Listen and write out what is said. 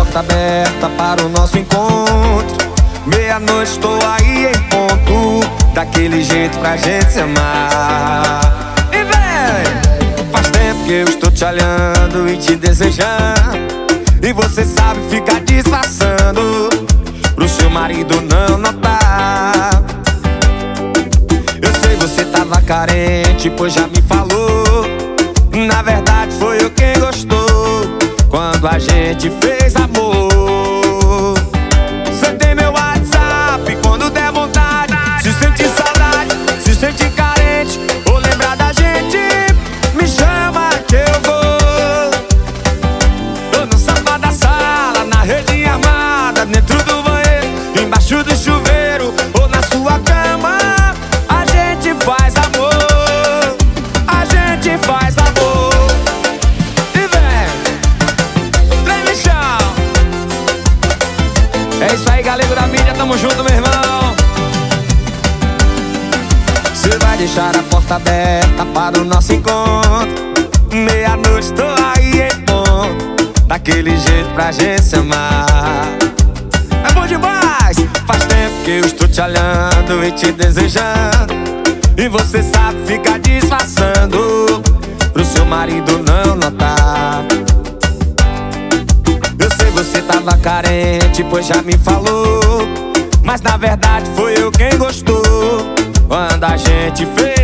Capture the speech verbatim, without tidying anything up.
porta aberta para o nosso encontro. Meia-noite estou aí em ponto, daquele jeito pra gente se amar. E vem! Faz tempo que eu estou te olhando e te desejando, e você sabe ficar disfarçando pro seu marido não notar. Eu sei, você tava carente, pois já me falou. Na verdade foi eu quem gostou quando a gente fez amor. Você tem meu WhatsApp, quando der vontade, se sentir saudade, se sentir carente ou lembrar da gente, me chama que eu vou. Tô no sofá da sala, na rede armada, dentro do banheiro, embaixo do chuveiro ou na sua cama. A gente faz amor, a gente faz amor. E vem, trem no chão. É isso aí, galego da mídia, tamo junto, meu irmão. Cê vai deixar a porta aberta para o nosso encontro. Meia-noite tô aí em ponto, daquele jeito pra gente se amar. É bom demais! Faz tempo que eu estou te olhando e te desejando, e você sabe ficar disfarçando pro seu marido não notar. Eu sei, você tava carente, pois já me falou, mas na verdade foi eu quem gostou quando a gente fez